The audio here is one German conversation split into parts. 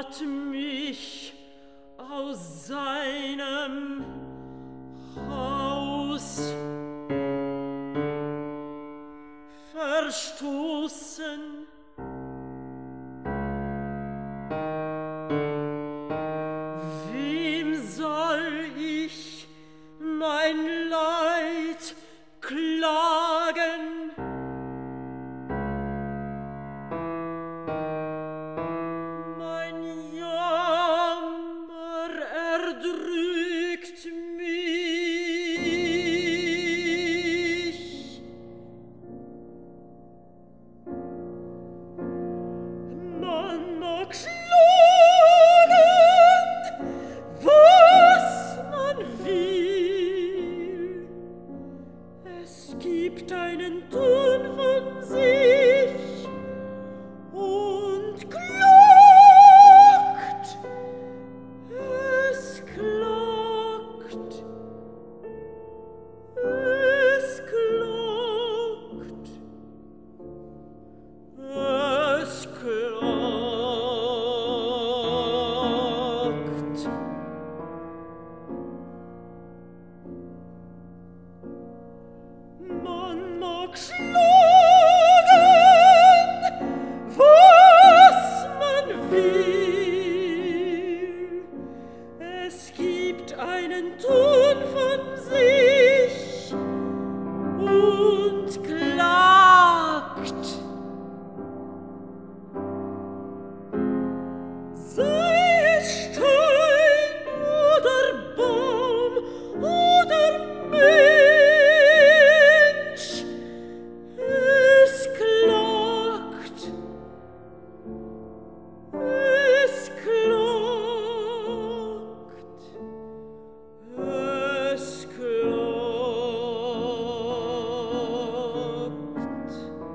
Gott mich aus seinem Haus verstoßen. Wem soll ich mein Leid klagen? Mein Jammer erdrückt mich. Man mag schlagen, was man will. Es gibt einen Ton von sich und klagt. Es klagt. Es klagt. Es klagt. Man mag schlagen, was man will. Es gibt einen Ton von sich und klagt. Sei es Stein oder Baum oder Mensch, es klagt. Es klagt. Es klagt.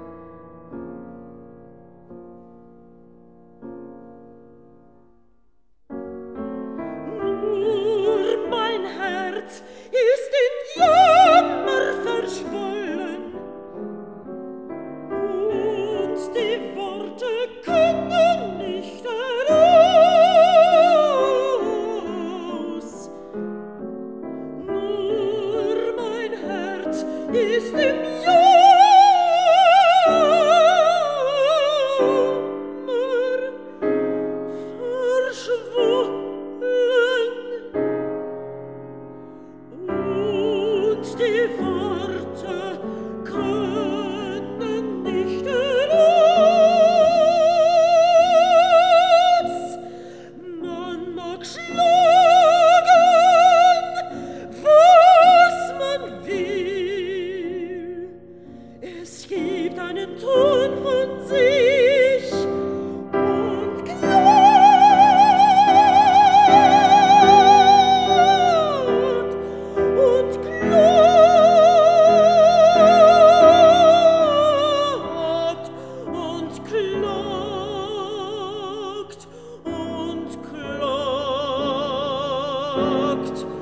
Nur mein Herz ist in Jammer verschwollen, und die Worte können nicht heraus. Nur mein Herz ist im Jammer verschwollen, und die Worte können nicht heraus. Man mag schlagen, was man will. Es gibt einen Ton von sich und klagt und klagt und klagt und klagt.